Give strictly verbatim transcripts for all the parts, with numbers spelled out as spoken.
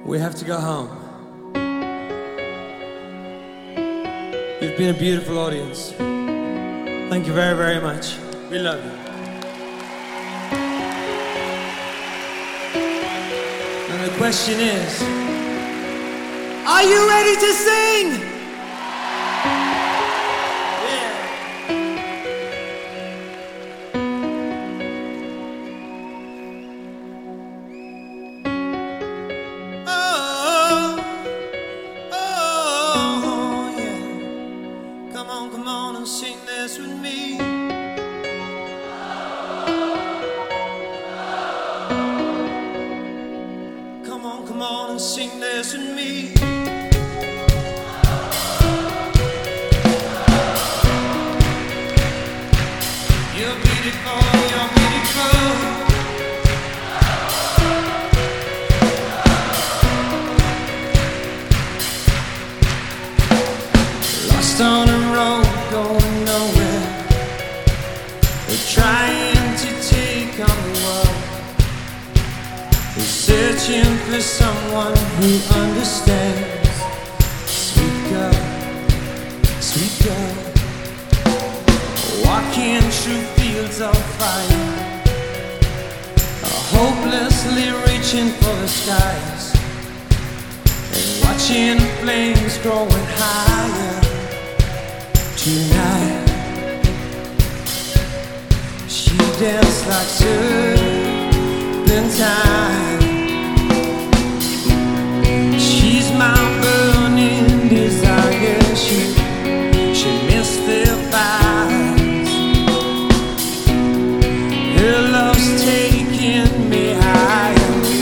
We have to go home. You've been a beautiful audience. Thank you very, very much. We love you. And the question is, are you ready to sing? Sing this with me. Come on, come on and sing this with me. You're beautiful, you're beautiful. Lost on a road going nowhere. We're trying to take on the world. We're searching for someone who understands. Sweet girl, sweet girl, walking through fields of fire, hopelessly reaching for the skies, and watching flames growing higher. Tonight, she danced like serpentine. She's my burning desire. She, she mystifies. Her love's taking me higher.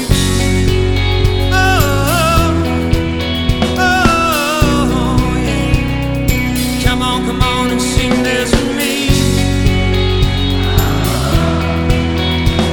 Come on and sing this with me.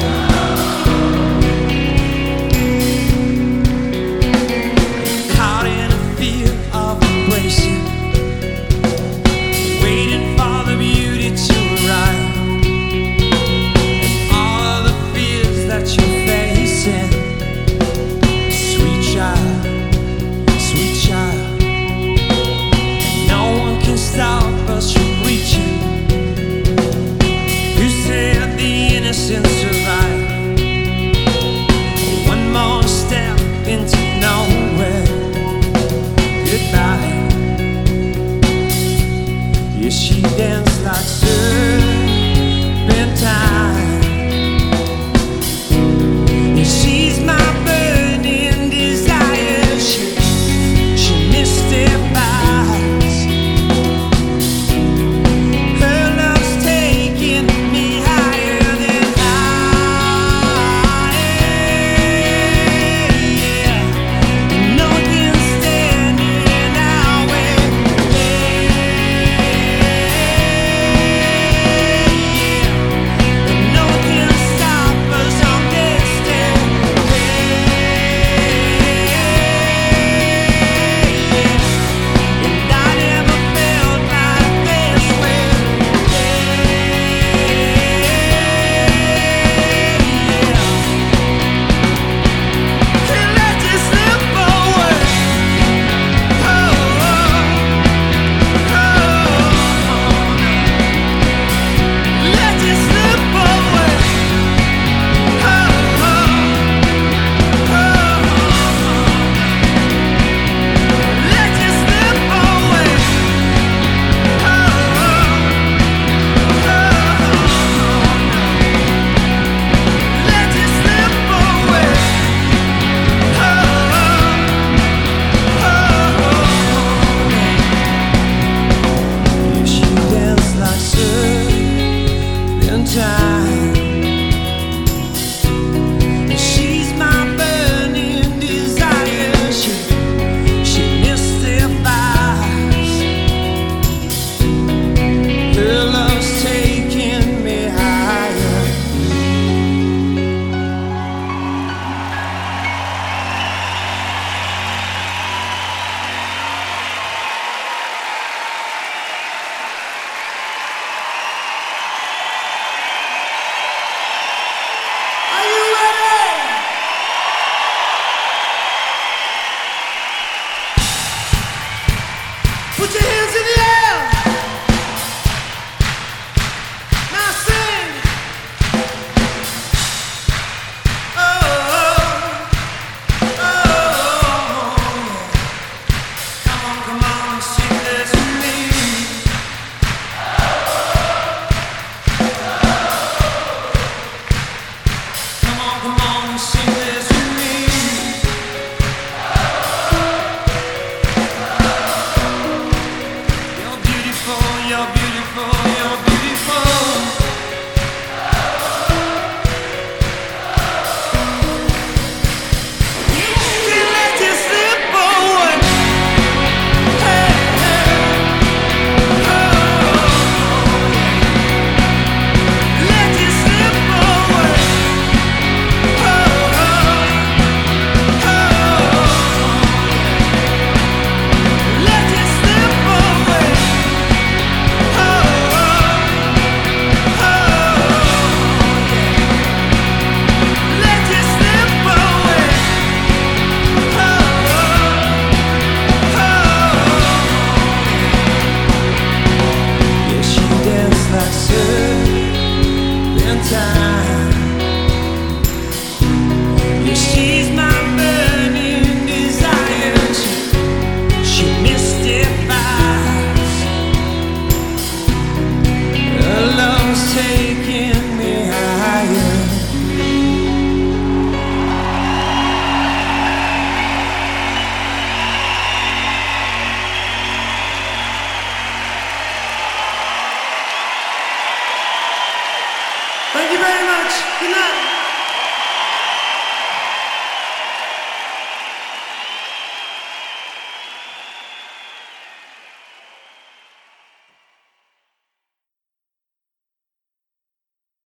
Put your hands in the air. Now sing. Oh, oh, oh. Come on, come on, sing this with me. Come on, come on, sing this with me. You're beautiful, you're beautiful, you're beautiful. Can't let you slip away. Hey, hey, oh, let you slip away. Oh, oh, oh, let you slip away. Oh, oh, oh, let you slip away. Oh, yeah, she danced like serpentine. Yeah, she's my burning desire. She, she mystifies. Her love's taking me higher. Thank you very much. Good night.